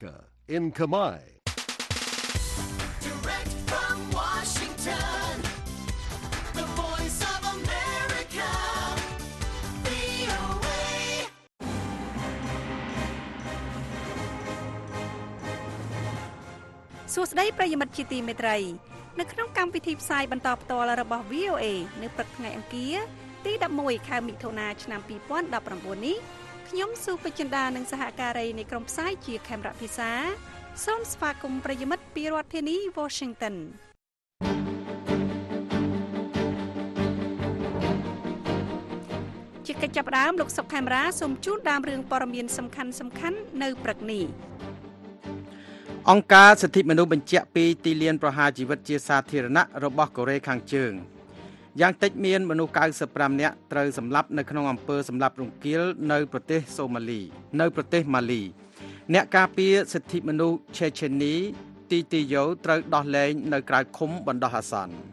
America in Khmer. Direct from Washington, the voice of America, VOA. សួស្តីប្រិយមិត្តជាទីមេត្រីនៅក្នុងកម្មវិធីផ្សាយបន្តផ្ទាល់របស់ VOA នៅព្រឹកថ្ងៃអង្គារទី11ខែមិថុនាឆ្នាំ2019នេះខ្ញុំស៊ូពេជ្ជន្តានិងសហការីនៃក្រុមផ្សាយជាខេមរៈភាសាសូមស្វាគមន៍ប្រិយមិត្តពីរដ្ឋធានី Washington ជាកិច្ចចាប់ផ្ដើមលោកសុកខេមរាសូមជូនដើមរឿងព័ត៌មានសំខាន់នៅព្រឹកនេះអង្គការសិទ្ធិមនុស្សបញ្ជាក់ពីទីលានប្រហារជីវិតជាសាធារណៈរបស់កូរ៉េខាងជើងយ៉ាងតិចមានមនុស្ស95នាក់ត្រូវសម្លាប់នៅក្នុងអំពើសម្លាប់រង្គាលនៅប្រទេសម៉ាលីអ្នកការពារសិទ្ធិមនុស្សឆេឆេនីទីទីយ៉ូត្រូវដោះលែងនៅក្រៅឃុំបណ្ដោះអាសន្ន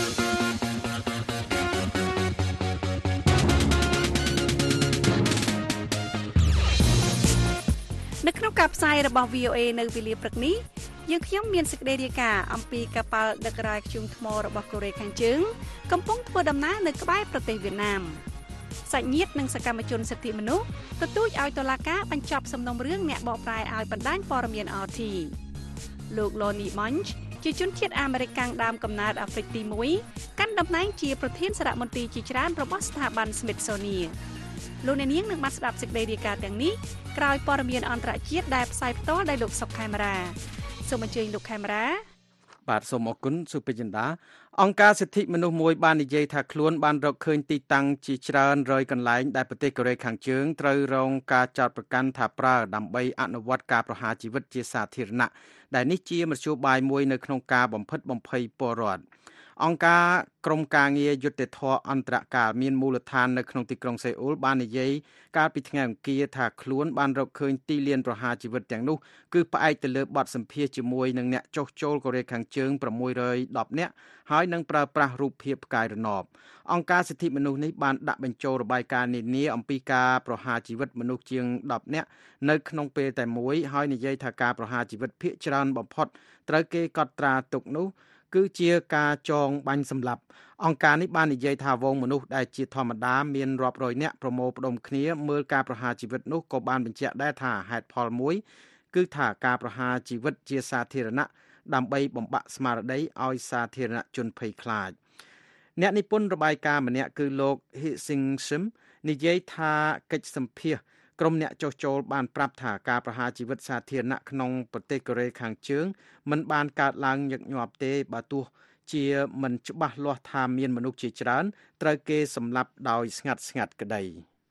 នៅក្នុងការផ្សាយរបស់ VOA នៅវេលាព្រឹកនេះយើងខ្ញុំមានសេចក្តីរាយការណ៍អំពីកប៉ាល់ដឹករ៉ែធ្យូងថ្មរបស់កូរ៉េខាងជើងកំពុងធ្វើដំណើរនៅក្បែរប្រទេសវៀតណាមសាច់ញាតិនិងសកម្មជនសិទ្ធិមនុស្សទទូចឲ្យតុលាការបញ្ចប់សំណុំរឿងអ្នកបកប្រែឲ្យបណ្ដាញព័ត៌មាន RT លោក Lonnie Bunch ជាជនជាតិអាមេរិកកាំងដើមកំណើតអាហ្វ្រិកទី1កាន់តំណែងជាប្រធានសារមន្ទីរជាច្រើនរបស់ស្ថាប័ន Smithsonian លោកអ្នកនាងនឹងបានស្ដាប់សេចក្តីរាយការណ៍ទាំងនេះក្រោយព័ត៌មានអន្តរជាតិដែលផ្សាយផ្ទាល់ដោយលោកសុកខេមរាសូមអញ្ជើញលោកខេមរាបាទសូមអរគុណសុពេជ្ជន្តាអង្គការសិទ្ធិមនុស្សមួយបាននិយាយថាខ្លួនបានរកឃើញទីតាំងជាច្រើនរយកន្លែងដែលប្រទេសកូរ៉េខាងជើងត្រូវរងការចោទប្រកាន់ថាប្រើដើម្បីអនុវត្តការប្រហារជីវិតជាសាធារណៈដែលនេះជាមធ្យោបាយមួយនៅក្នុងការបំផិតបំភ័យពលរដ្ឋអង្គការក្រមការងារយុត្តិធម៌អន្តរកាលមានមូលដ្ឋាននៅក្នុងទីក្រុងសេអ៊ូលបាននិយាយកាលពីថ្ងៃអង្គារថាខ្លួនបានរកឃើញទីលានប្រហារជីវិតទាំងនោះគឺផ្អែកទៅលើបទសម្ភាសន៍ជាមួយនឹងអ្នកចុះចូលកូរ៉េខាងជើង610នាក់ហើយនឹងប្រើប្រាស់រូបភាពផ្កាយរណបអង្គការសិទ្ធិមនុស្សនេះបានដាក់បញ្ចូលរបាយការណ៍នានាអំពីការប្រហារជីវិតមនុស្សជាង10នាក់នៅក្នុងពេលតែមួយហើយនិយាយថាការប្រហារជីវិតភាគច្រើនបំផុតត្រូវគេកត់ត្រាទុកនោះគឺជាការចងបាញ់សម្លាប់អង្គការនេះបាននិយាយថាវងមនុស្សដែលជាធម្មតាមានរាប់រយនាក់ប្រមូលផ្ដុំគ្នាមើលការប្រហារជីវិតនោះក៏បានបញ្ជាក់ដែរថាហេតុផលមួយគឺថាការប្រហារជីវិតជាសាធារណៈដើម្បីបំបាក់ស្មារតីឲ្យសាធារណជនភ័យខ្លាចអ្នកនិពន្ធរបាយការណ៍ម្នាក់គឺលោក Hsing-sim និយាយថាកិច្ចសម្ភាសន៍ក្រុមអ្នកចុះចូលបានប្រាប់ថាការប្រហារជីវិតសាធារណៈក្នុងប្រទេសកូរ៉េខាងជើងមិនបានកើតឡើងញឹកញាប់ទេបើទោះជាមិនច្បាស់លាស់ថាមានមនុស្សជាច្រើនត្រូវគេសម្លាប់ដោយស្ងាត់ក្តី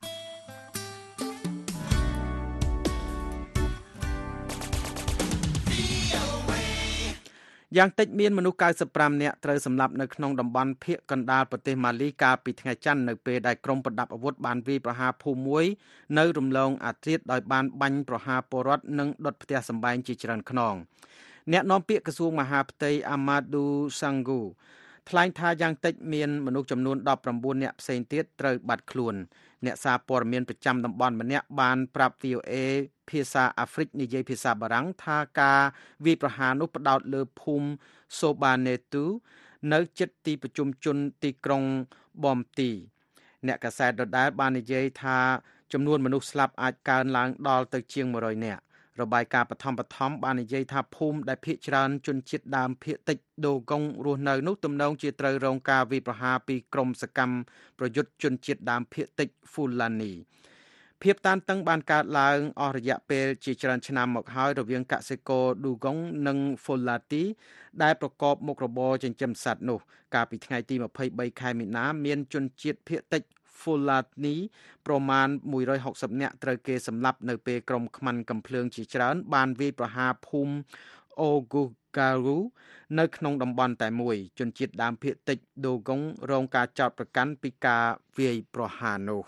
យ៉ាងតិចមានមនុស្ស95នាក់ត្រូវសម្លាប់នៅក្នុងតំបន់ភាគកណ្ដាលប្រទេសម៉ាលីកាលពីថ្ងៃច័ន្ទនៅពេលដែលក្រុមប្រដាប់អាវុធបានវាយប្រហារភូមិមួយនៅរំលងអាធ្រាត្រដោយបានបាញ់ប្រហារពលរដ្ឋនិងដុតផ្ទះសម្បែងជាច្រើនខ្នងអ្នកនាំពាក្យក្រសួងមហាផ្ទៃអាម៉ាឌូសាំងហ្គូថ្លែងថាយ៉ាងតិចមានមនុស្សចំនួន19នាក់ផ្សេងទៀតត្រូវបាត់ខ្លួនអ្នកសារព័ត៌មានប្រចាំតំបន់ម្នាក់បានប្រាប់ VOA ភាសាអាហ្វ្រិកនិយាយភាសាបារាំងថាការវាយប្រហារនោះផ្ដោតលើភូមិសូបាណេទូនៅជិតទីប្រជុំជនទីក្រុងបំទីអ្នកកាសែតដដែលបាននិយាយថាចំនួនមនុស្សស្លាប់អាចកើនឡើងដល់ទៅជាង100នាក់របាយការណ៍បឋមបាននិយាយថាភូមិដែលភាគច្រើនជនជាតិដើមភាគតិចដូកុងរស់នៅនោះទំនងជាត្រូវរងការវាយប្រហារពីក្រុមសកម្មប្រយុទ្ធជនជាតិដើមភាគតិចហ្វូឡានីភាពតានតឹងបានកើតឡើងអស់រយៈពេលជាច្រើនឆ្នាំមកហើយរវាងកសិករឌូកុងនិងហ្វូឡាទីដែលប្រកបមុខរបរចិញ្ចឹមសត្វនោះកាលពីថ្ងៃទី23ខែមីនាមានជនជាតិភាគតិចហ្វូឡានីប្រមាណ160នាក់ត្រូវគេសម្លាប់នៅពេលក្រុមខ្មាន់កំភ្លើងជាច្រើនបានវាយប្រហារភូមិអូហ្គូការូនៅក្នុងតំបន់តែមួយជនជាតិដើមភាគតិចដូកុងរងការចោទប្រកាន់ពីការវាយប្រហារនោះ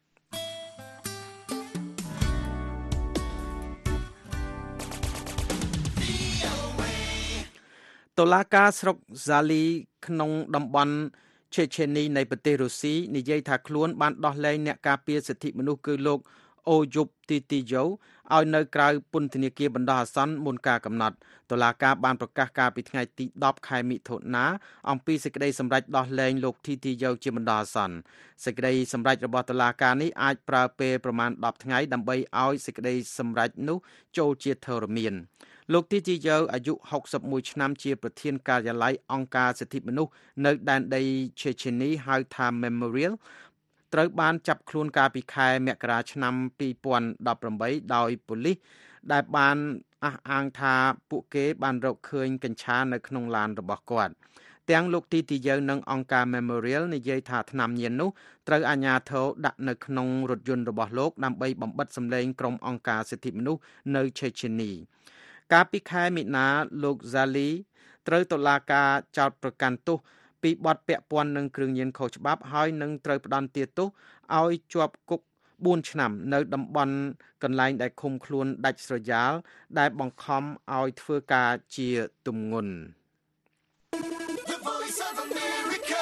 តុលាការស្រុកហ្សាលីក្នុងតំបន់ឆេឆេនីនៃប្រទេសរុស្ស៊ីនិយាយថាខ្លួនបានដោះលែងអ្នកការពារសិទ្ធិមនុស្សគឺលោកអូយុបទីទីយ៉ូឲ្យនៅក្រៅពន្ធនាគារបណ្ដោះអាសន្នមុនការកំណត់តុលាការបានប្រកាសកាលពីថ្ងៃទី10ខែមិថុនាអំពីសេចក្តីសម្រេចដោះលែងលោកទីទីយ៉ូជាបណ្ដោះអាសន្នសេចក្តីសម្រេចរបស់តុលាការនេះអាចប្រើពេលប្រមាណ10ថ្ងៃដើម្បីឲ្យសេចក្តីសម្រេចនោះចូលជាធរមានលោកទីទីយ៉ូអាយុ61ឆ្នាំជាប្រធានការិយាល័យអង្គការសិទ្ធិមនុស្សនៅដែនដីឆេឆេនីហៅថា Memorial ត្រូវបានចាប់ខ្លួនកាលពីខែមករាឆ្នាំ2018ដោយប៉ូលីសដែលបានអះអាងថាពួកគេបានរកឃើញកញ្ឆានៅក្នុងឡានរបស់គាត់ទាំងលោកទីទីយ៉ូនិងអង្គការ Memorial និយាយថាថ្នាំញៀននោះត្រូវអាជ្ញាធរដាក់នៅក្នុងរថយន្តរបស់លោកដើម្បីបំបិតសម្លេងក្រុមអង្គការសិទ្ធិមនុស្សនៅឆេឆេនីកាលពីខែមិនិនាលោកហ្សាលីត្រូវតុលាការចោទប្រកាន់ទោសពីបទពាក់ព័ន្ធនឹងគ្រឿងញៀនខុសច្បាប់ហើយនឹងត្រូវផ្តន្ទាទោសឲ្យជាប់គុក4ឆ្នាំនៅតំបន់កន្លែងដែលឃុំខ្លួនដាច់ស្រយាលដែលបង្ខំឲ្យធ្វើការជាទម្ងន់ The voice of America,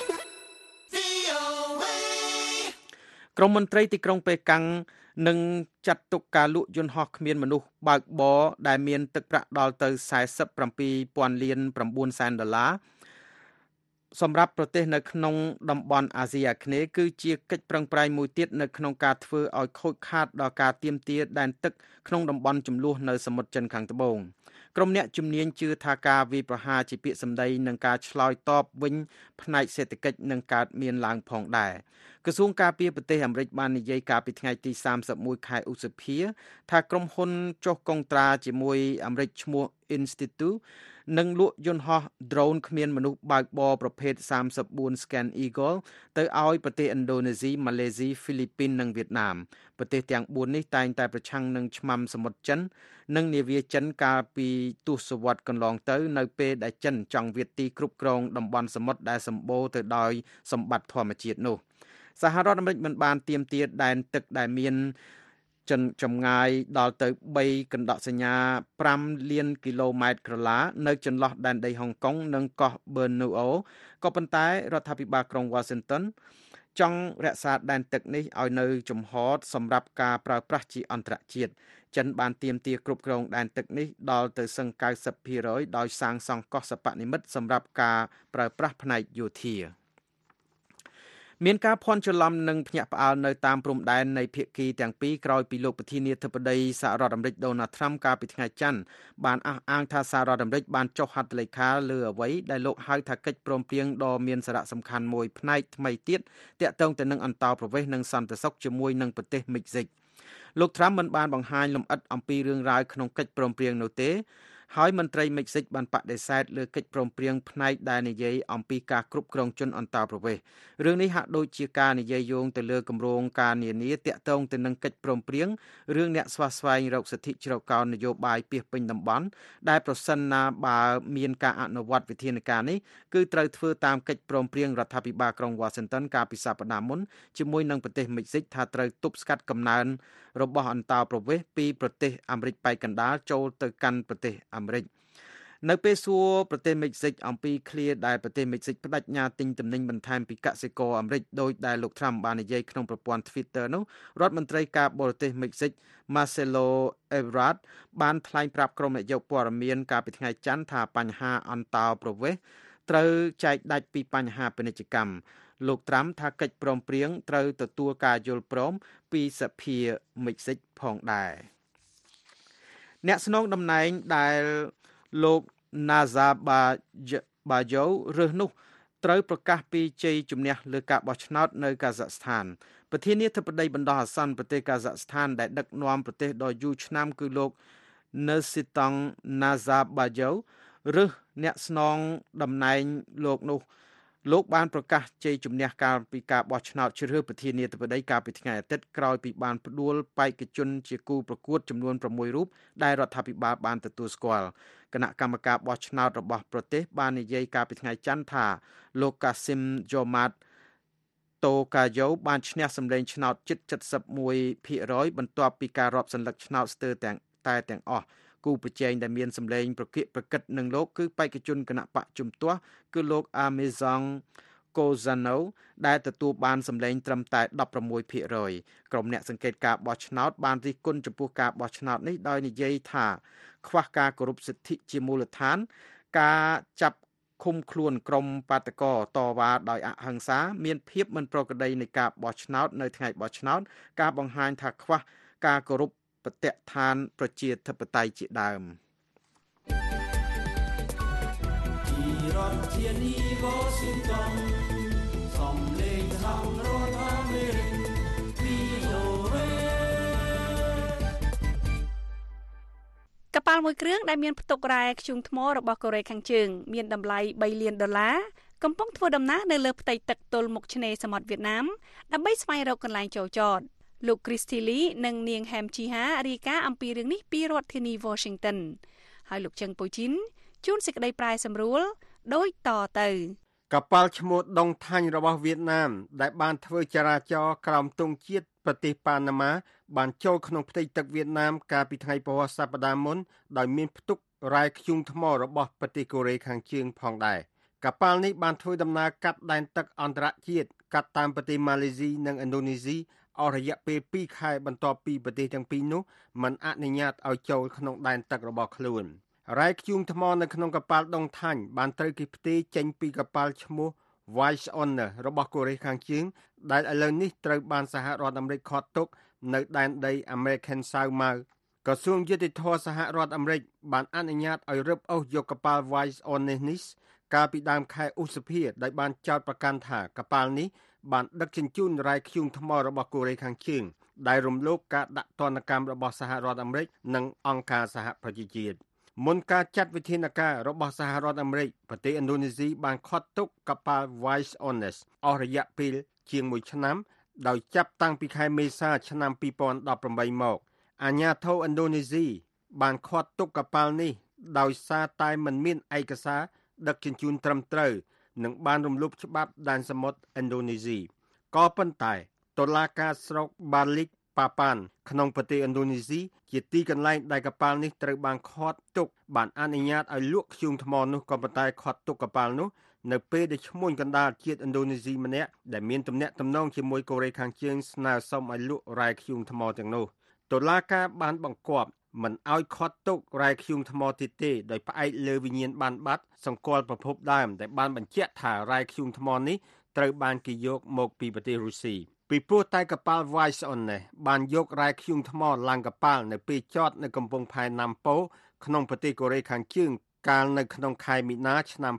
VOA. ក្រមមន្ត្រីទីក្រុងប៉េកាំងនឹងចាត់ទុកការលក់យន្តហោះគ្មានមនុស្សបើកបរដែលមានទឹកប្រាក់ដល់ទៅ47,000 លាន 9 សែនដុល្លារសម្រាប់ប្រទេសនៅក្នុងតំបន់អាស៊ីអាគ្នេយ៍គឺជាកិច្ចប្រឹងប្រែងមួយទៀតនៅក្នុងការធ្វើឲ្យខូចខាតដល់ការទាមទារដែនទឹកក្នុងតំបន់ជម្លោះនៅសមុទ្រចិនខាងត្បូងក្រុមអ្នកជំនាញជឿថាការវាយប្រហារជាពាក្យសម្ដីនឹងការឆ្លើយតបវិញផ្នែកសេដ្ឋកិច្ចនឹងកើតមានឡើងផងដែរក្រសួងការពារប្រទេសអាមេរិកបាននិយាយកាលពីថ្ងៃទី31ខែឧសភាថាក្រុមហ៊ុនចុះកុងត្រាជាមួយអាមេរិកឈ្មោះ Institute នឹងលក់យន្តហោះ drone គ្មានមនុស្សបើកបរប្រភេទ34 Scan Eagle ទៅឲ្យប្រទេសឥណ្ឌូនេស៊ី ម៉ាឡេស៊ី ហ្វីលីពីននិងវៀតណាមប្រទេសទាំង4នេះតែងតែប្រឆាំងនឹងឆ្មាំសមុទ្រចិននិងនាវាចិនកាលពីទសវត្សរ៍កន្លងទៅនៅពេលដែលចិនចង់វាយទីគ្រប់គ្រងតំបន់សមុទ្រដែលសម្បូរទៅដោយសម្បត្តិធម្មជាតិនោះសហរដ្ឋអាមេរិកមិនបានទាមទារដែនទឹកដែលមានចម្ងាយដល់ទៅ3កណ្ដកសញ្ញា5លានគីឡូម៉ែត្រក្រឡានៅចន្លោះដែនដីហុងកុងនិងកោះ Borneo ក៏ប៉ុន្តែរដ្ឋាភិបាលក្រុង Washington ចង់រក្សាដែនទឹកនេះឲ្យនៅចំហសម្រាប់ការប្រើប្រាស់ជាអន្តរជាតិចិនបានទាមទារគ្រប់គ្រងដែនទឹកនេះដល់ទៅសឹង 90% ដោយសាងសង់កោះសពនិមិត្តសម្រាប់ការប្រើប្រាស់ផ្នែកយោធាមានការភ័ន្តច្រឡំនិងភ្ញាក់ផ្អើលនៅតាមព្រំដែននៃភាគីទាំងពីរក្រោយពីលោកប្រធានាធិបតីសហរដ្ឋអាមេរិកដូណាល់ត្រាំកាលពីថ្ងៃច័ន្ទបានអះអាងថាសហរដ្ឋអាមេរិកបានចុះហត្ថលេខាលើអ្វីដែលលោកហៅថាកិច្ចព្រមព្រៀងដ៏មានសារៈសំខាន់មួយផ្នែកថ្មីទៀតទាក់ទងទៅនឹងអន្តោប្រវេសន៍និងសន្តិសុខជាមួយនឹងប្រទេសមិចស៊ិកលោកត្រាំមិនបានបង្ហាញលម្អិតអំពីរឿងរ៉ាវក្នុងកិច្ចព្រមព្រៀងនោះទេហើយមន្ត្រីមិចស៊ិកបានបដិសេធលើកិច្ចព្រមព្រៀងផ្នែកដែលនិយាយអំពីការគ្រប់គ្រងជនអន្តោប្រវេសន៍រឿងនេះហាក់ដូចជាការនិយាយយោងទៅលើគម្រោងការនានាទាក់ទងទៅនឹងកិច្ចព្រមព្រៀងរឿងអ្នកស្វះស្វែងរកសិទ្ធិជ្រកកោននយោបាយពាសពេញតំបន់ដែលប្រសិនណាបើមានការអនុវត្តវិធានការនេះគឺត្រូវធ្វើតាមកិច្ចព្រមព្រៀងរដ្ឋាភិបាលក្រុង Washington កាលពីសប្តាហ៍មុនជាមួយនឹងប្រទេសមិចស៊ិកថាត្រូវទប់ស្កាត់កំណើនរបស់អន្តោប្រវេសន៍ពីប្រទេសអាមេរិកប៉ែកកណ្ដាលចូលទៅកាន់ប្រទេសអាមេរិកនៅពេលសួរប្រទេសមិចស៊ិកអំពីឃ្លាដែលប្រទេសមិចស៊ិកបដិញ្ញាទិញទំនិញបន្ថែមពីកសិករអាមេរិកដោយដែលលោកត្រាំបាននិយាយក្នុងប្រព័ន្ធ Twitter នោះរដ្ឋមន្ត្រីការបរទេសមិចស៊ិក Marcelo Ebrard បានថ្លែងប្រាប់ក្រុមអ្នកយកព័ត៌មានកាលពីថ្ងៃច័ន្ទថាបញ្ហាអន្តោប្រវេសន៍ត្រូវចែកដាច់ពីបញ្ហាពាណិជ្ជកម្មលោកត្រាំថាកិច្ចព្រមព្រៀងត្រូវទទួលការយល់ព្រមពីសភាមិចស៊ិកផងដែរអ្នកស្នងតំណែងដែលលោក Nazarbayev រើសនោះត្រូវប្រកាសពីជ័យជំនះលើការបោះឆ្នោតនៅកាហ្សាក់ស្ថានប្រធានាធិបតីបណ្ដោះអាសន្នប្រទេសកាហ្សាក់ស្ថានដែលដឹកនាំប្រទេសដ៏យូរឆ្នាំគឺលោក Nursultan Nazarbayev រើសអ្នកស្នងតំណែងលោកបានប្រកាសជ័យជំនះកាលពីការបោះឆ្នោតជ្រើសរើសប្រធានាធិបតីកាលពីថ្ងៃអាទិត្យក្រោយពីបានផ្ដួលបេក្ខជនជាគូប្រកួតចំនួន6រូបដែលរដ្ឋាភិបាលបានទទួលស្គាល់គណៈកម្មការបោះឆ្នោតរបស់ប្រទេសបាននិយាយកាលពីថ្ងៃច័ន្ទថាលោក Kasim Jomart Tokayo បានឈ្នះសម្លេងឆ្នោតជិត 71% បន្ទាប់ពីការរាប់សន្លឹកឆ្នោតស្ទើរទាំងអស់គូប្រជែងដែលមានសម្លេងប្រកិតនឹងលោកគឺបេក្ខជនគណៈបកជំទាស់គឺលោក Amazon Cozzano ដែលទទួលបានសម្លេងត្រឹមតែ 16% ក្រុមអ្នកសង្កេតការបោះឆ្នោតបានរិះគន់ចំពោះការបោះឆ្នោតនេះដោយនិយាយថាខ្វះការគោរពសិទ្ធិជាមូលដ្ឋានការចាប់ឃុំខ្លួនក្រុមបាតកោតវ៉ាដោយអហិង្សាមានភាពមិនប្រក្រតីនៃការបោះឆ្នោតនៅថ្ងៃបោះឆ្នោតការបង្ហាញថាខ្វះការគោរពបទដ្ឋានប្រជាធិបតេយ្យជាដើមរដ្ឋធានី Washington សំឡេងសហរដ្ឋអាមេរិក VOA កប៉ាល់មួយគ្រឿងដែលមានផ្ទុករ៉ែធ្យូងថ្មរបស់កូរ៉េខាងជើងមានតម្លៃ$3 លានកំពុងធ្វើដំណើរនៅលើផ្ទៃទឹកទល់មុខឆ្នេរសមុទ្រវៀតណាមដើម្បីស្វែងរកកន្លែងចូលចតលោក Christy Lee និងនាង Hem Chi-ha រាយការណ៍អំពីរឿងនេះពីរដ្ឋធានី Washington ហើយលោកជឹងពូជីនជួនសេចក្តីប្រាយសម្រួលដូចតទៅកប៉ាល់ឈ្មោះដុងថាញ់របស់វៀតណាមដែលបានធ្វើចរាចរណ៍ក្រោមទង់ជាតិប្រទេសប៉ាណាម៉ាបានចូលក្នុងផ្ទៃទឹកវៀតណាមកាលពីថ្ងៃពហុសប្តាហ៍មុនដោយមានផ្ទុករ៉ែធ្យូងថ្មរបស់ប្រទេសកូរ៉េខាងជើងផងដែរកប៉ាល់នេះបានធ្វើដំណើរកាត់ដែនទឹកអន្តរជាតិកាត់តាមប្រទេសម៉ាឡេស៊ីនិងឥណ្ឌូនេស៊ីអស់រយៈពេល2ខែបន្ទាប់ពីប្រទេសទាំងពីរនោះមិនអនុញ្ញាតឲ្យចូលក្នុងដែនទឹករបស់ខ្លួនរ៉ែធ្យូងថ្មនៅក្នុងកប៉ាល់ដុងថាញ់បានត្រូវគេផ្ទេរចេញពីកប៉ាល់ឈ្មោះ Wise Honor របស់កូរ៉េខាងជើងដែលឥឡូវនេះត្រូវបានសហរដ្ឋអាមេរិកឃាត់ទុកនៅដែនដី American South មកក្រសួងយុតិធម៌សហរដ្ឋអាមេរិកបានអនុញ្ញាតឲ្យរឹបអូសយកកប៉ាល់ Wise Honor នេះកាលពីដើមខែឧសភាដោយបានចោទប្រកាន់ថាកប៉ាល់នេះបានដឹកជញ្ជូនរ៉ែធ្យូងថ្មរបស់កូរ៉េខាងជើងដែលរំលោភការដាក់ទណ្ឌកម្មរបស់សហរដ្ឋអាមេរិកនិងអង្គការសហប្រជាជាតិមុនការចាត់វិធានការរបស់សហរដ្ឋអាមេរិកប្រទេសឥណ្ឌូនេស៊ីបានឃាត់ទុកកប៉ាល់ Wise Honor អស់រយៈពេលជាង1ឆ្នាំដោយចាប់តាំងពីខែមេសាឆ្នាំ2018មកអាជ្ញាធរឥណ្ឌូនេស៊ីបានឃាត់ទុកកប៉ាល់នេះដោយសារតែមិនមានឯកសារដឹកជញ្ជូនត្រឹមត្រូវនិងបានរំលោភច្បាប់ដែនសមុទ្រឥណ្ឌូនេស៊ីក៏ប៉ុន្តែតុលាការស្រុកបាលីកប៉ាប៉ានក្នុងប្រទេសឥណ្ឌូនេស៊ីជាទីកន្លែងដែលកប៉ាល់នេះត្រូវបានឃាត់ទុកបានអនុញ្ញាតឲ្យលក់ធ្យូងថ្មនោះក៏ប៉ុន្តែឃាត់ទុកកប៉ាល់នោះនៅពេលដែលឈ្មួញកណ្ដាលជាតិឥណ្ឌូនេស៊ីម្នាក់ដែលមានទំនាក់ទំនងជាមួយកូរ៉េខាងជើងស្នើសុំឲ្យលក់រ៉ែធ្យូងថ្មទាំងនោះតុលាការបានបង្គាប់មិនឲ្យឃាត់ទុករ៉ែធ្យូងថ្មទៀតទេដោយផ្អែកលើវិញ្ញាណប័ណ្ណបាត់សម្គាល់ប្រភពដើមដែលបានបញ្ជាក់ថារ៉ែធ្យូងថ្មនេះត្រូវបានគេយកមកពីប្រទេសរុស្ស៊ីពីព្រោះតែកប៉ាល់ Wise Honor បានយករ៉ែធ្យូងថ្មឡើងកប៉ាល់នៅពេលចតនៅកំពង់ផែណាំប៉ូក្នុងប្រទេសកូរ៉េខាងជើងកាលនៅក្នុងខែមីនាឆ្នាំ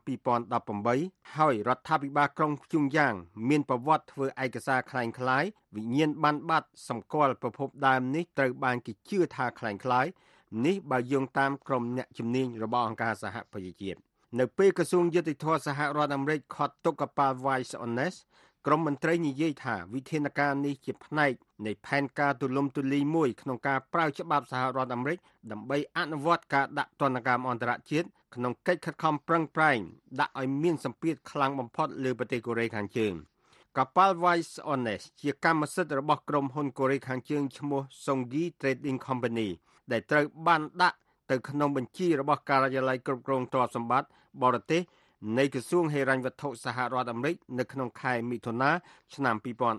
2018ហើយរដ្ឋាភិបាលក្រុងព្យុងយ៉ាងមានប្រវត្តិធ្វើឯកសារคล้ายៗវិញ្ញាណប័ណ្ណបាត់សម្គាល់ប្រភពដើមនេះត្រូវបានគេជឿថាคล้ายៗនេះបើយោងតាមក្រុមអ្នកជំនាញរបស់អង្គការសហប្រជាជាតិនៅពេលក្រសួងយុតិធម៌សហរដ្ឋអាមេរិកឃាត់ទុកកប៉ាល់ Wise Honorក្រុមមន្ត្រីនិយាយថាវិធានការនេះជាផ្នែកនៃផែនការទូលំទូលាយមួយក្នុងការប្រើច្បាប់សហរដ្ឋអាមេរិកដើម្បីអនុវត្តការដាក់ទណ្ឌកម្មអន្តរជាតិក្នុងកិច្ចខិតខំប្រឹងប្រែងដាក់ឲ្យមានសម្ពាធខ្លាំងបំផុតលើប្រទេសកូរ៉េខាងជើងកប៉ាល់ Wise Honor ជាកម្មសិទ្ធិរបស់ក្រុមហ៊ុនកូរ៉េខាងជើងឈ្មោះ Songyi Trading Company ដែលត្រូវបានដាក់ទៅក្នុងបញ្ជីរបស់ការិយាល័យគ្រប់គ្រងទ្រព្យសម្បត្តិបរទេសនៃក្រសួងហិរញ្ញវត្ថុសហរដ្ឋអាមេរិកនៅក្នុងខែមិថុនាឆ្នាំ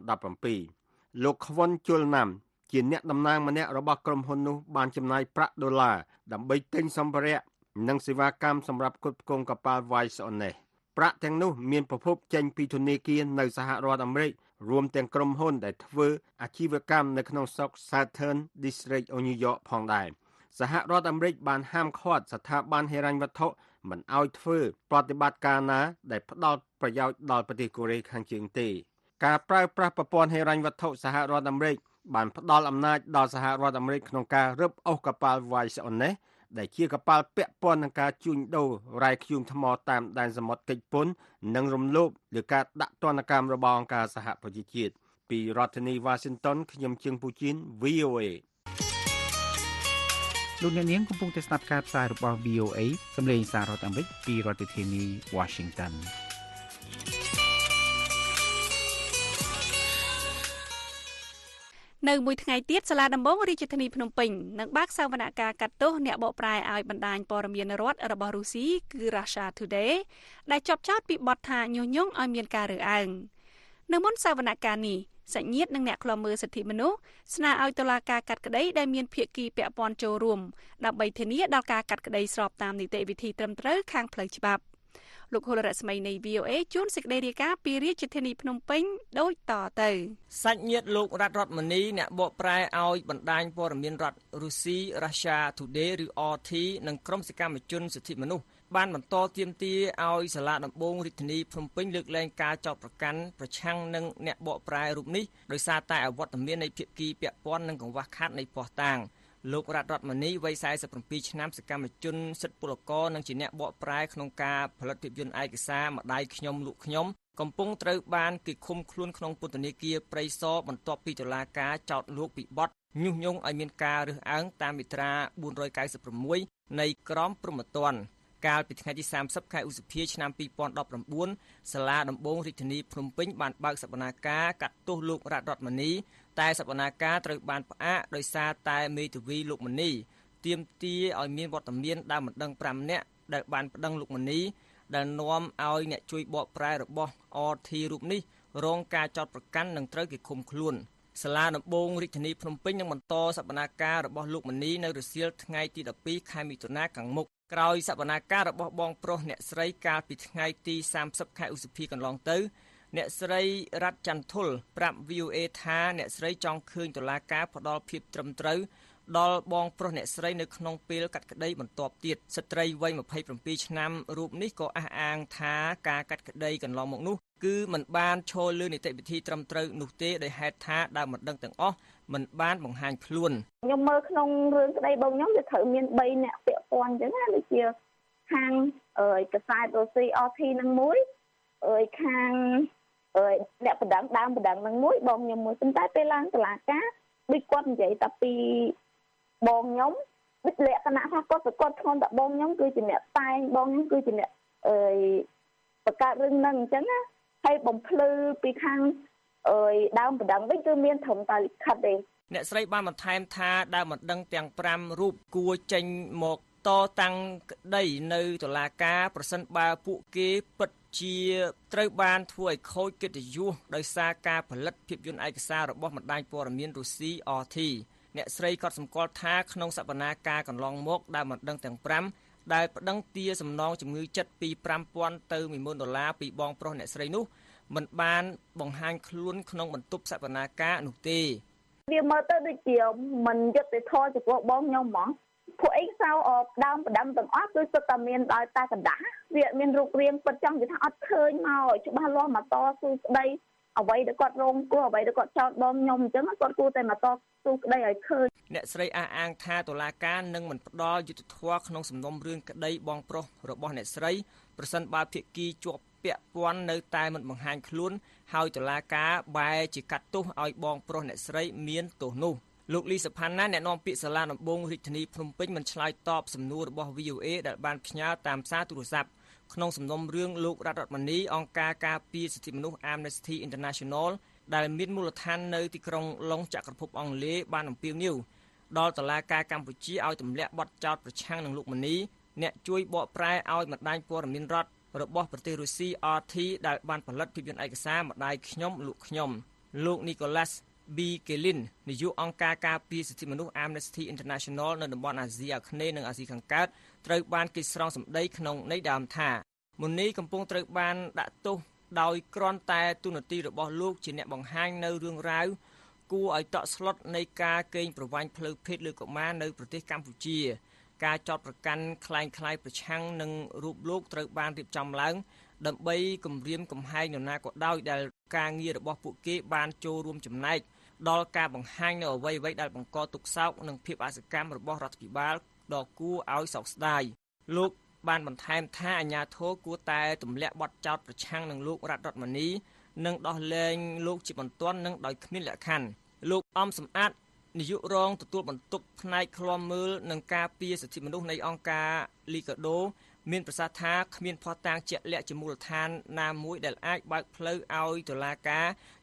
2017លោកខ្វុនជុលណាំជាអ្នកតំណាងម្នាក់របស់ក្រុមហ៊ុននោះបានចំណាយប្រាក់ដុល្លារដើម្បីទិញសម្ភារៈនិងសេវាកម្មសម្រាប់ផ្គត់ផ្គង់កប៉ាល់ Wise Honor ប្រាក់ទាំងនោះមានប្រភពចេញពីធនាគារនៅសហរដ្ឋអាមេរិករួមទាំងក្រុមហ៊ុនដែលធ្វើអាជីវកម្មនៅក្នុងស្រុក Southern District of New York ផងដែរសហរដ្ឋអាមេរិកបានហាមឃាត់ស្ថាប័នហិរញ្ញវត្ថុមិនឲ្យធ្វើប្រតិបត្តិការណាដែលផ្ដល់ប្រយោជន៍ដល់ប្រទេសកូរ៉េខាងជើងទេការប្រើប្រាស់ប្រព័ន្ធហិរញ្ញវត្ថុសហរដ្ឋអាមេរិកបានផ្ដល់អំណាចដល់សហរដ្ឋអាមេរិកក្នុងការរឹបអូសកប៉ាល់ Wise Honor ដែលជាកប៉ាល់ពាក់ព័ន្ធនឹងការជួញដូររ៉ែធ្យូងថ្មតាមដែនសមុទ្រកិច្ចពន្ធនិងរំលោភលើការដាក់ទណ្ឌកម្មរបស់អង្គការសហប្រជាជាតិពីរដ្ឋធានី Washington ខ្ញុំជឹងពូជីន VOAលោកអ្នកនាងកំពុងតែស្ដាប់ការផ្សាយរបស់ VOA សម្លេងសាររដ្ឋអាមេរិកពីរដ្ឋធានី Washington ននៅមួយថ្ងៃទៀតសាលាដំបងរាជធានីភ្នំពេញនឹងបើកសវនកម្មកាត់ទោសអ្នកបកប្រែឲ្យបណ្ដាញព័ត៌មានរដ្ឋរបស់រុស្ស៊ីគឺ Russia Today ដែលជាប់ចោទពីបទថាញុះញង់ឲ្យមានការរើសអើងនៅមុនសវនកម្មនេះសញ្ញាតនិងអ្នកខ្លាំមើលសិទ្ធិមនុស្សស្នើឲ្យតុលាការកាត់ក្តីដែលមានភាគីពាក់ព័ន្ធចូលរួមដើម្បីធានាដល់ការកាត់ក្តីស្របតាមនីតិវិធីត្រឹមត្រូវខាងផ្លូវច្បាប់លោកហុលរស្មីនៃ VOA ជួនសេចក្តីរាយការណ៍ពីរាជធានីភ្នំពេញដូចតទៅសាច់ញាតិលោករតមនីអ្នកបកប្រែឲ្យបណ្ដាញព័ត៌មានរដ្ឋរុស្ស៊ី Russia Today ឬ RT និងក្រុមសកម្មជនសិទ្ធិមនុស្សបានបន្តទាមទារឲ្យសាលាដំបងរាជធានីភ្នំពេញលើកលែងការចោទប្រកាន់ប្រឆាំងនឹងអ្នកបកប្រែរូបនេះដោយសារតែអវត្តមាននៃភាគីពាក់ព័ន្ធនឹងកង្វះខាតនៃភស្តុតាងលោករតមនីវ័យ47ឆ្នាំសកម្មជនសិទ្ធិពលករនិងជាអ្នកបកប្រែក្នុងការផលិតភាពយន្តឯកសារម្ដាយខ្ញុំលក់ខ្ញុំកំពុងត្រូវបានគេឃុំខ្លួនក្នុងពន្ធនាគារព្រៃសរបន្ទាប់ពីតុលាការចោទលោកពីបទញុះញង់ឲ្យមានការរើសអើងតាមមាត្រា496នៃក្រមព្រហ្មទណ្ឌកាលពីថ្ងៃទី30ខែឧសភាឆ្នាំ2019សាលាដំបងរាជធានីភ្នំពេញបានបើកសវនាការកាត់ទោសលោករតមនីតែសវនាការត្រូវបានផ្អាកដោយសារតែមេធាវីលោកមនីទាមទារឲ្យមានវត្តមានដើមមិនដឹង5នាក់ដែលបានប្តឹងលោកមនីដែលនាំឲ្យអ្នកជួយបកប្រែរបស់ RT រូបនេះរងការចោទប្រកាន់និងត្រូវគេឃុំខ្លួនសាលាដំបងរាជធានីភ្នំពេញនឹងបន្តសវនាការរបស់លោកមនីនៅរសៀលថ្ងៃទី12ខែមិថុនាខាងមុខក្រោយសវនាការរបស់បងប្រុសអ្នកស្រីកាលពីថ្ងៃទី30ខែឧសភាកន្លងទៅអ្នកស្រីរ៉ាត់ច័ន្ទធុលប្រាប់ VOA ថាអ្នកស្រីចង់ឃើញតុលាការផ្ដល់ភាពត្រឹមត្រូវដល់បងប្រុសអ្នកស្រីនៅក្នុងពេលកាត់ក្តីបន្ទាប់ទៀតស្ត្រីវ័យ27ឆ្នាំរូបនេះក៏អះអាងថាការកាត់ក្តីកន្លងមកនោះគឺមិនបានឈលលើនីតិវិធីត្រឹមត្រូវនោះទេដោយហេតុថាដើមមិនដឹងទាំងអស់មិនបានបង្ហាញខ្លួនខ្ញុំមើលក្នុងរឿងក្តីបងខ្ញុំវាត្រូវមាន3អ្នកពាក់ព័ន្ធអញ្ចឹងណាដូចជាខាងកសែតរុស្ស៊ី RT នឹងមួយខាងអ្នកបណ្ដឹងដើមបណ្ដឹងនឹងមួយបងខ្ញុំមួយប៉ុន្តែពេលឡើងតុលាការដូចគាត់និយាយតែពីបងខ្ញុំដូចលក្ខណៈថាគាត់ប្រកបធ្ងន់តែបងខ្ញុំគឺជាអ្នកតែងបងខ្ញុំគឺជាអ្នកបង្កើតរឿងហ្នឹងអញ្ចឹងណាហើយបំភ្លឺពីខាងដើមបណ្ដឹងវិញគឺមានត្រឹមតែលិខិតទេអ្នកស្រីបានបន្ថែមថាដើមបណ្ដឹងទាំង5រូបគួរចេញមកតតាំងក្តីនៅតុលាការប្រសិនបើពួកគេពិតជាត្រូវបានធ្វើឲ្យខូចកិត្តិយសដោយសារការផលិតភាពយន្តឯកសាររបស់បណ្ដាញព័ត៌មានរុស្ស៊ី RT អ្នកស្រីក៏សម្គាល់ថាក្នុងសវនាការកន្លងមកដើមបណ្ដឹងទាំង5ដែលប្តឹងទារសំណងជំងឺចិត្តពី$5,000ទៅ$10,000ពីបងប្រុសអ្នកស្រីនោះមិនបានបង្ហាញខ្លួនក្នុងបន្ទប់សវនាការនោះទេវាមើលទៅដូចជាមិនយុត្តិធម៌ចំពោះបងខ្ញុំហ្មងពួកឯកសារដើមផ្ដាំទាំងអស់គឺសុទ្ធតែមានដោយតែกระดาษវាមានរូបរាងពិតចង់និយាយថាអត់ឃើញមកច្បាស់លាស់មកតស៊ូស្ដីអ្វីដែលគាត់រងគ្រោះអ្វីដែលគាត់ចោទបងខ្ញុំអញ្ចឹងគាត់គួរតែមកតស៊ូស្ដីឲ្យឃើញអ្នកស្រីអះអាងថាតុលាការនឹងមិនផ្ដល់យុត្តិធម៌ក្នុងសំណុំរឿងក្តីបងប្រុសរបស់អ្នកស្រីប្រសិនបើភាគីជាប់ពាក់ព័ន្ធនៅតែមិនបង្ហាញខ្លួនហើយតុលាការបែរជាកាត់ទោសឲ្យបងប្រុសអ្នកស្រីមានទោសនោះលោកលីសុផាន់ណាអ្នកនាំពាក្យសាលាដំបងរាជធានីភ្នំពេញមិនឆ្លើយតបសំណួររបស់ VOA ដែលបានផ្ញើតាមសារទូរស័ព្ទក្នុងសំណុំរឿងលោករតមនីអង្គការការពារសិទ្ធិមនុស្ស Amnesty International ដែលមានមូលដ្ឋាននៅទីក្រុងឡុងចក្រភពអង់គ្លេសបានអំពាវនាវដល់តុលាការកម្ពុជាឲ្យទម្លាក់បទចោទប្រឆាំងនឹងលោកមនីអ្នកជួយបកប្រែឲ្យបណ្ដាញព័ត៌មានរដ្ឋរបស់ប្រទេសរុស្ស៊ី RT ដែលបានផលិតភាពយន្តឯកសារម្ដាយខ្ញុំលក់ខ្ញុំលោក Nicholas B. Kelin នាយកអង្គការការពារសិទ្ធិមនុស្ស Amnesty International នៅតំបន់អាស៊ីអាគ្នេយ៍និងអាស៊ីខាងកើតត្រូវបានគេស្រង់សម្ដីក្នុងន័យដើមថាមុនីកំពុងត្រូវបានដាក់ទោសដោយគ្រាន់តែទូនាទីរបស់លោកជាអ្នកបង្ហាញនៅរឿងរ៉ាវគួរឲ្យតក់ស្លុតនៃការកេងប្រវ័ញ្ចផ្លូវភេទលើកុមារនៅប្រទេសកម្ពុជាការចោទប្រកាន់คล้ายៗប្រឆាំងនឹងរូបលោកត្រូវបានរៀបចំឡើងដើម្បីគំរាមកំហែងនរណាក៏ដោយដែលការងាររបស់ពួកគេបានចូលរួមចំណែកដល់ការបង្ហាញនៅអ្វីៗដែលបង្កទុក្ខសោកនិងភាពអសកម្មរបស់រដ្ឋាភិបាលដ៏គួរឲ្យសោកស្ដាយលោកបានបន្ថែមថាអាជ្ញាធរគួរតែទម្លាក់បទចោទប្រឆាំងនឹងលោករតមនីនិងដោះលែងលោកជាបន្ទាន់និងដោយគ្មានលក្ខខណ្ឌលោកអំសំអាតនាយករងទទួលបន្ទុកផ្នែកឃ្លាំមើលនិងការពារសិទ្ធិមនុស្សនៃអង្គការលីកាដូមានប្រសាសន៍ថាគ្មានភស្តុតាងជាក់លាក់ជាមូលដ្ឋានណាមួយដែលអាចបើកផ្លូវឲ្យតុលាការ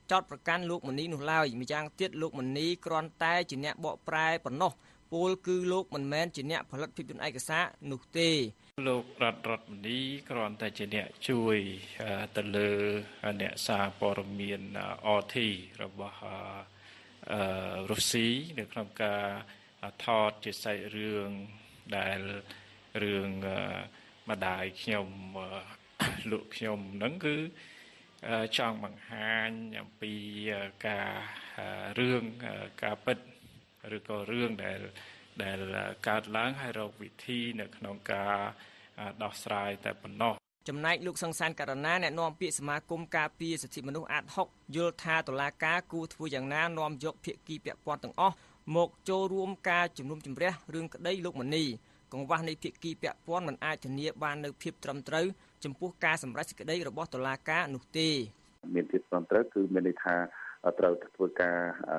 ចោទប្រកាន់លោកមនីនោះឡើយម្យ៉ាងទៀតលោកមនីគ្រាន់តែជាអ្នកបកប្រែប៉ុណ្ណោះពលគឺលោកមិនមែនជាអ្នកផលិតភាពយន្តឯកសារនោះទេលោករដ្ឋមន្ត្រីគ្រាន់តែជាអ្នកជួយទៅលើអ្នកសារព័ត៌មាន RT របស់រុស្ស៊ីនៅក្នុងការថតជាសាច់រឿងដែលរឿងម្ដាយខ្ញុំលោកខ្ញុំហ្នឹងគឺចង់បង្ហាញអំពីការរឿងការពិតឬក៏រឿងដែលកើតឡើងហើយរកវិធីនៅក្នុងការដោះស្រាយតែប៉ុណ្ណោះចំណែកលោកសង្សានករណាអ្នកនាំពាក្យសមាគមការពារសិទ្ធិមនុស្សអាត6យល់ថាតុលាការគួរធ្វើយ៉ាងណានាំយកភាគីពាក់ព័ន្ធទាំងអស់មកចូលរួមការជំនុំជម្រះរឿងក្តីលោកមនីកង្វះនៃភាគីពាក់ព័ន្ធមិនអាចធានាបាននូវភាពត្រឹមត្រូវចំពោះការសម្រេចសេចក្តីរបស់តុលាការនោះទេមានភាពត្រឹមត្រូវគឺមានន័យថាត្រូវធ្វើការ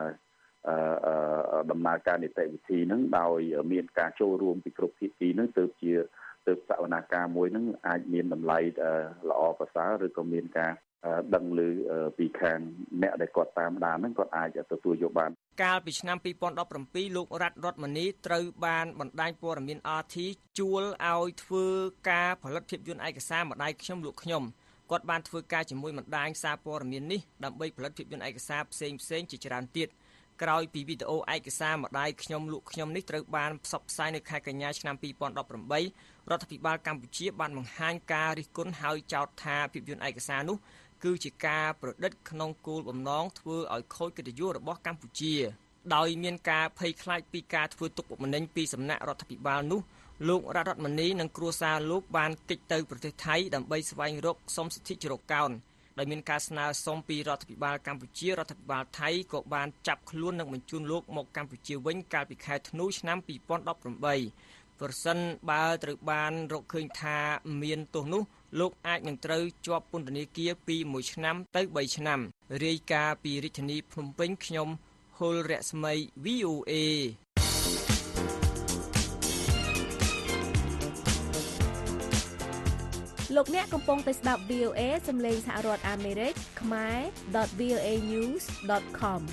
ដំណើរការនីតិវិធីហ្នឹងដោយមានការចូលរួមពីគ្រប់ភាគីហ្នឹងទើបសវនាការមួយហ្នឹងអាចមានតម្លៃល្អប្រសើរឬក៏មានការដឹងឮពីខាងអ្នកដែលគាត់តាមដានហ្នឹងគាត់អាចទទួលយកបានកាលពីឆ្នាំ2017លោករដ្ឋមន្ត្រីត្រូវបានបណ្ដាញព័ត៌មាន RT ជួលឲ្យធ្វើការផលិតភាពយន្តឯកសារម្ដាយខ្ញុំលោកខ្ញុំគាត់បានធ្វើការជាមួយបណ្ដាញសារព័ត៌មាននេះដើម្បីផលិតភាពយន្តឯកសារផ្សេងជាច្រើនទៀតក្រោយពីវីដេអូឯកសារម្ដាយខ្ញុំលោកខ្ញុំនេះត្រូវបានផ្សព្វផ្សាយនៅខែកញ្ញាឆ្នាំ2018រដ្ឋាភិបាលកម្ពុជាបានបង្ហាញការរិះគន់ហើយចោទថាភាពយន្តឯកសារនោះគឺជាការប្រឌិតក្នុងគោលបំណងធ្វើឲ្យខូចកិត្តិយសរបស់កម្ពុជាដោយមានការភ័យខ្លាចពីការធ្វើទុកបុកម្នេញពីសំណាក់រដ្ឋាភិបាលនោះលោករដ្ឋមន្ត្រីនិងគ្រួសារលោកបានគេចទៅប្រទេសថៃដើម្បីស្វែងរកសុំសិទ្ធិជ្រកកោនដោយមានការស្នើសុំពីរដ្ឋាភិបាលកម្ពុជារដ្ឋាភិបាលថៃក៏បានចាប់ខ្លួននិងបញ្ជូនលោកមកកម្ពុជាវិញកាលពីខែធ្នូឆ្នាំ2018ប្រសិនបើត្រូវបានរកឃើញថាមានទោសនោះលោកអាចនឹងត្រូវជាប់ពន្ធនាគារពី1ឆ្នាំទៅ3ឆ្នាំរាយការណ៍ពីរាជធានីភ្នំពេញខ្ញុំហុលរស្មី VOA លោកអ្នកកំពុងតែស្ដាប់ VOA សំឡេងសហរដ្ឋអាមេរិកខ្មែរ.voanews.com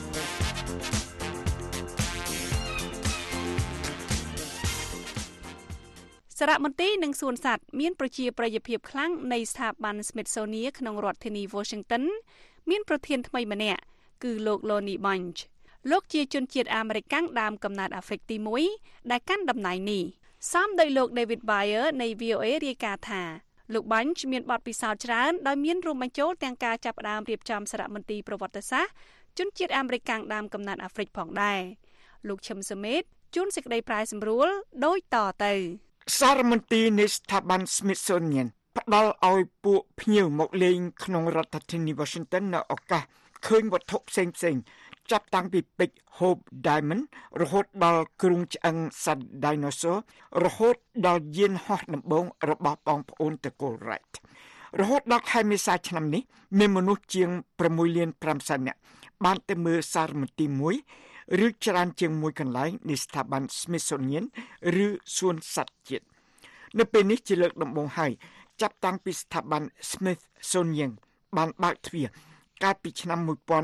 សារមន្ទីរនិងសួនសត្វមានប្រជាប្រិយភាពខ្លាំងនៃស្ថាប័ន Smithsonian ក្នុងរដ្ឋធានី Washington មានប្រធានថ្មីម្នាក់គឺលោក Lonnie Bunch លោកជាជនជាតិអាមេរិកដើមកំណើតអាហ្វ្រិកទី1ដែលកាន់តំណែងនេះសមដោយលោក David Bayer នៃ VOA រាយការណ៍ថាលោក Bunch មានបទពិសោធន៍ច្រើនដោយមានរួមបញ្ចូលទាំងការចាប់ផ្ដើមរៀបចំសារមន្ទីរប្រវត្តិសាស្ត្រជនជាតិអាមេរិកដើមកំណើតអាហ្វ្រិកផងដែរលោកឈឹមសមេតជួនសេចក្តីប្រាយសម្រួលដូចតទៅសារមន្ទីរនៃស្ថាប័ន Smithsonian ផ្ដល់ឲ្យពួកភ្ញៀវមកលេងក្នុងរដ្ឋធានី Washington នៅឱកាសឃើញវត្ថុផ្សេងចាប់តាំងពីពេជ្រ Hope Diamond រហូតដល់គ្រុងឆ្អឹងសត្វ Dinosaur រហូតដល់យានហោះដំបងរបស់បងប្អូនតកូល Wright រហូតដល់ខែមេសាឆ្នាំនេះមានមនុស្សជាង 6.5 លាននាក់បានទៅមើលសារមន្ទីរមួយឬច្រើនជាងមួយកន្លែងនៃស្ថាប័ន Smithsonian ឬសួនសត្វជាតិនៅពេលនេះជាលើកដំបូងហើយចាប់តាំងពីស្ថាប័ន Smithsonian បានបើកទ្វារកាលពីឆ្នាំ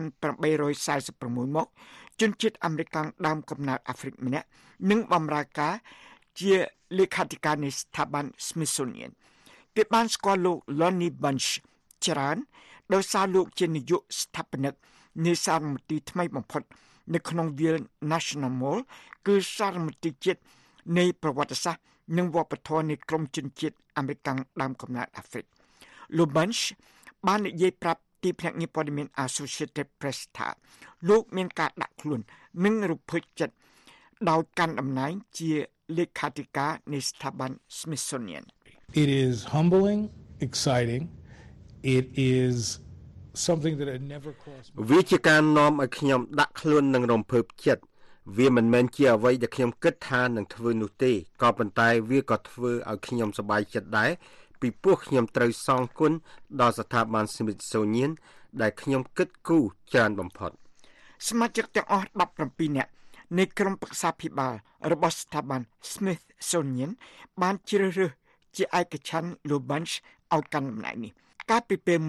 1846មកជនជាតិអាមេរិកដើមកំណើតអាហ្វ្រិកម្នាក់នឹងបម្រើការជាលេខាធិការនៃស្ថាប័ន Smithsonian គេបានស្គាល់លោក Lonnie Bunch ច្រើនដោយសារលោកជានាយកស្ថាបនិកនៃសារមន្ទីរថ្មីបំផុតនៅក្នុងវាល National Mall គឺសារមន្ទីរជាតិនៃប្រវត្តិសាស្ត្រនិងវប្បធម៌នៃក្រុមជនជាតិអាមេរិកដើមកំណើតអាហ្វ្រិកលោក Bunch បាននិយាយប្រាប់ទីភ្នាក់ងារព័ត៌មាន Associated Press ថាលោកមានការដាក់ខ្លួននិងរំភើបចិត្តដោយកាន់តំណែងជាលេខាធិការនៃស្ថាប័ន Smithsonian. It is humbling, exciting. It is something that had never crossed. វាជាការនាំឲ្យខ្ញុំដាក់ខ្លួននិងរំភើបចិត្តវាមិនមែនជាអ្វីដែលខ្ញុំគិតថានឹងធ្វើនោះទេក៏ប៉ុន្តែវាក៏ធ្វើឲ្យខ្ញុំសប្បាយចិត្តដែរពីព្រោះខ្ញុំត្រូវសងគុណដល់ស្ថាប័ន Smithsonian ដែលខ្ញុំគិតគូរច្រើនបំផុតសមាជិកទាំងអស់17នាក់នៃក្រុមប្រឹក្សាភិបាលរបស់ស្ថាប័ន Smithsonian បានជ្រើសរើសជាឯកច្ឆន្ទលោក Bunch ឲ្យកាន់តំណែងនេះកាលពីពេលមុន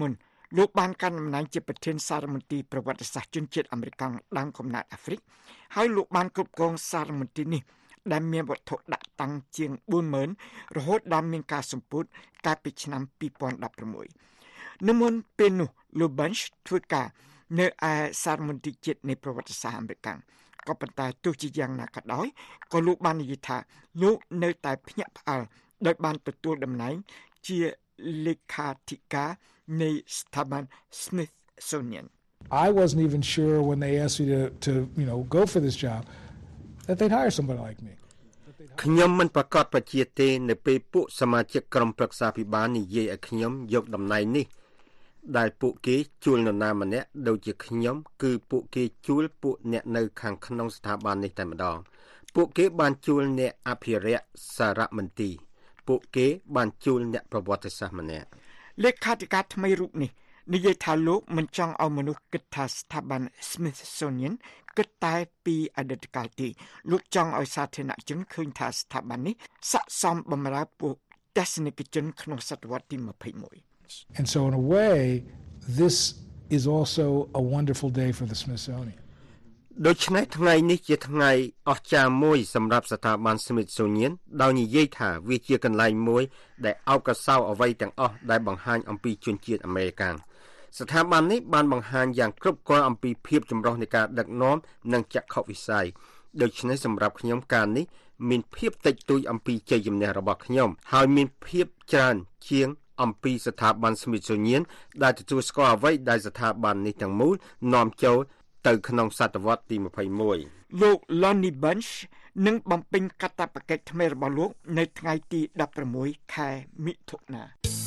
លោកបានកាន់តំណែងជាប្រធានសារមន្ត្រីប្រវត្តិសាស្ត្រជនជាតិអាមេរិកដើមកំណើតអាហ្វ្រិកហើយលោកបានគ្រប់គ្រងសារមន្ត្រីនេះដែលមានវត្ថុដាក់តាំងជាង 40,000 រហូតដល់មានការសម្ពោធកាលពីឆ្នាំ 2016 នៅមុនពេលនោះលោក Bunch ធ្វើការនៅឯសារមន្ត្រីជាតិនៃប្រវត្តិសាស្ត្រអាមេរិកក៏ប៉ុន្តែទោះជាយ៉ាងណាក៏ដោយក៏លោកបាននិយាយថាលោកនៅតែភ្ញាក់ផ្អើលដោយបានទទួលតំណែងជាលេខាធិការនៃស្ថាប័ន Smithsonian. I wasn't even sure when they asked me to go for this job that they'd hire somebody like me. ខ្ញុំមិនប្រកាសបជាទេនៅពេលពួកសមាជិកក្រុមប្រឹក្សាពិបាលនិយាយឲ្យខ្ញុំយកតំណែងនេះដែលពួកគេជួលនរណាម្នាក់ដូចជាខ្ញុំគឺពួកគេជួលពួកអ្នកនៅខាងក្នុងស្ថាប័ននេះតែម្ដងពួកគេបានជួលអ្នកអភិរក្សសារមន្ទីរពួកគេបានជួលអ្នកប្រវត្តិសាស្ត្រម្នាក់លេខាធិការថ្មីរូបនេះនិយាយថាលោកមិនចង់ឲ្យមនុស្សគិតថាស្ថាប័ន Smithsonian គិតតែពីអតីតកាលទេលោកចង់ឲ្យសាធារណជនឃើញថាស្ថាប័ននេះស័ក្តិសមបម្រើពួកទស្សនិកជនក្នុងសតវត្សទី21 And so in a way this is also a wonderful day for the Smithsonian. ដូច្នេះថ្ងៃនេះជាថ្ងៃអស្ចារ្យមួយសម្រាប់ស្ថាប័ន Smithsonian ដោយនិយាយថាវាជាកន្លែងមួយដែលអោបកសោអ្វីទាំងអស់ដែលបង្ហាញអំពីជនជាតិអាមេរិកស្ថាប័ននេះបានបង្ហាញយ៉ាងគ្រប់គ្រាន់អំពីភាពចម្រុះនៃការដឹកនាំនិងចក្ខុវិស័យដូច្នេះសម្រាប់ខ្ញុំការនេះមានភាពតិចតួចអំពីជ័យជំនះរបស់ខ្ញុំហើយមានភាពច្រើនជាងអំពីស្ថាប័ន Smithsonian ដែលទទួលស្គាល់អ្វីដែលស្ថាប័ននេះទាំងមូលនាំចូលទៅក្នុងសតវត្សទី21 លោក Lonnie Bunch នឹងបំពេញកាតព្វកិច្ចថ្មីរបស់លោកនៅថ្ងៃទី16ខែមិថុនា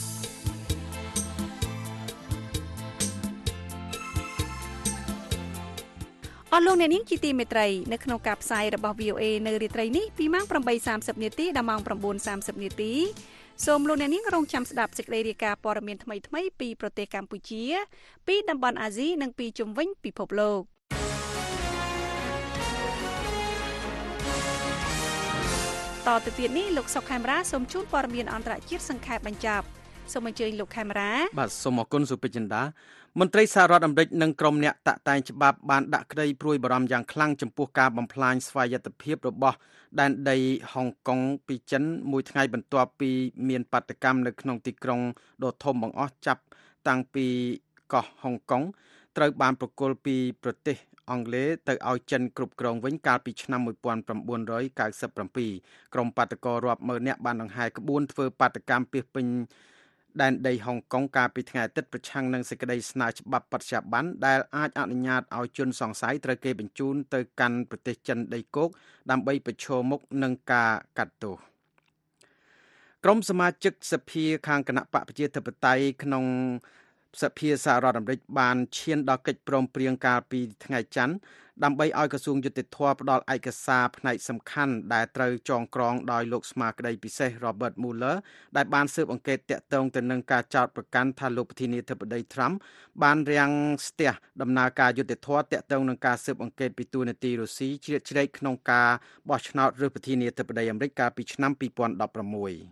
អស់លោកអ្នកនាងជាទីមេត្រីនៅក្នុងការផ្សាយរបស់ VOA នៅរាត្រីនេះពីម៉ោង 8:30 នាទីដល់ម៉ោង 9:30 នាទីសូមលោកអ្នកនាងរងចាំស្ដាប់សេចក្តីរាយការណ៍ព័ត៌មានថ្មីៗពីប្រទេសកម្ពុជាពីតំបន់អាស៊ីនិងពីជុំវិញពិភពលោកតទៅទៀតនេះលោកសុកខេមរាសូមជូនព័ត៌មានអន្តរជាតិសង្ខេបបញ្ចប់សូមអញ្ជើញលោកខេមរាបាទសូមអរគុណសុពេចិន្តាមន្ត្រីសហរដ្ឋអាមេរិកនិងក្រុមអ្នកតាក់តែងច្បាប់បានដាក់ក្តីព្រួយបារម្ភយ៉ាងខ្លាំងចំពោះការបំផ្លាញស្វ័យយត្តភាពរបស់ដែនដីហុងកុងពីចិនមួយថ្ងៃបន្ទាប់ពីមានបាតុកម្មនៅក្នុងទីក្រុងដ៏ធំបង្អស់ចាប់តាំងពីកោះហុងកុងត្រូវបានប្រគល់ពីប្រទេសអង់គ្លេសទៅឲ្យចិនគ្រប់គ្រងវិញកាលពីឆ្នាំ1997ក្រុមបាតកោរាប់ម៉ឺននាក់បានដង្ហែក្បួនធ្វើបាតកម្មពាសពេញដែនដីហុងកុងកាលពីថ្ងៃអាទិត្យប្រឆាំងនឹងសេចក្តីស្នើច្បាប់បច្ចុប្បន្នដែលអាចអនុញ្ញាតឲ្យជនសង្ស័យត្រូវគេបញ្ជូនទៅកាន់ប្រទេសចិនដីគោកដើម្បីប្រឈមមុខនឹងការកាត់ទោសក្រុមសមាជិកសភាខាងគណៈបកប្រជាធិបតេយ្យក្នុងសភាសហរដ្ឋអាមេរិកបានឈានដល់កិច្ចព្រមព្រៀងកាលពីថ្ងៃច័ន្ទដើម្បីឲ្យក្រសួងយុតិធធម៌ផ្ដល់ឯកសារផ្នែកសំខាន់ដែលត្រូវចងក្រងដោយលោកស្មារតីពិសេស Robert Mueller ដែលបានស៊ើបអង្កេតតាក់ទងទៅនឹងការចោទប្រកាន់ថាលោកប្រធានាធិបតី Trump បានរាំងស្ទះដំណើរការយុតិធធម៌តាក់ទងនឹងការស៊ើបអង្កេតពីទូនាទីរុស្ស៊ីជ្រៀតជ្រែកក្នុងការបោះឆ្នោតឬប្រធានាធិបតីអាមេរិកកាលពីឆ្នាំ2016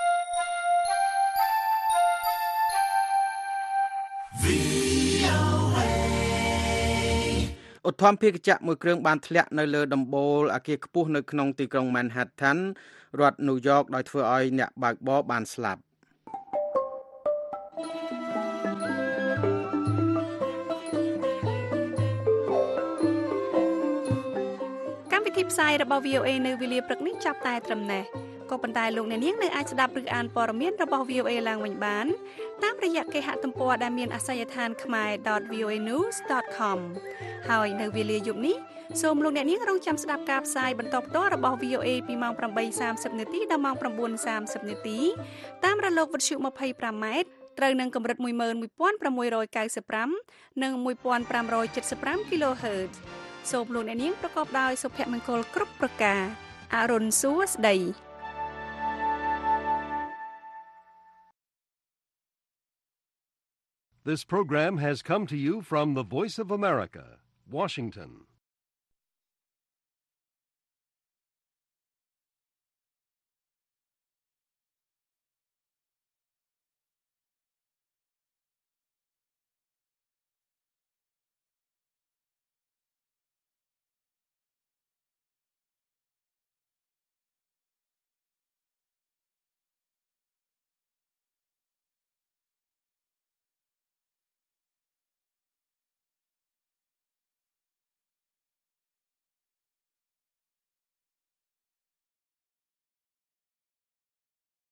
ឧទ្ធម្ភាគចក្រមួយគ្រឿងបានធ្លាក់នៅលើដំបូលអគារខ្ពស់នៅក្នុងទីក្រុង Manhattan រដ្ឋ New York ដោយធ្វើឲ្យអ្នកបើកបរបានស្លាប់កម្មវិធីផ្សាយរបស់ VOA នៅវេលាព្រឹកនេះចាប់តែត្រឹមនេះក៏ប៉ុន្តែលោកអ្នកនាងនៅអាចស្ដាប់ឬអានព័ត៌មានរបស់ VOA ឡើងវិញបានតាមរយៈគេហទំព័រដែលមានអាសយដ្ឋាន khmer.voanews.com ហើយនៅវេលាយប់នេះសូមលោកអ្នកនាងរងចាំស្ដាប់ការផ្សាយបន្តផ្ទាល់របស់ VOA ពីម៉ោង 8:30 នាទីដល់ម៉ោង 9:30 នាទីតាមរលកវិទ្យុ 25M ត្រូវនឹងកម្រិត 11695 និង 1575 kHz សូមលោកអ្នកនាងប្រកបដោយសុភមង្គលគ្រប់ប្រការអរុនសួស្ដី This program has come to you from the Voice of America, Washington.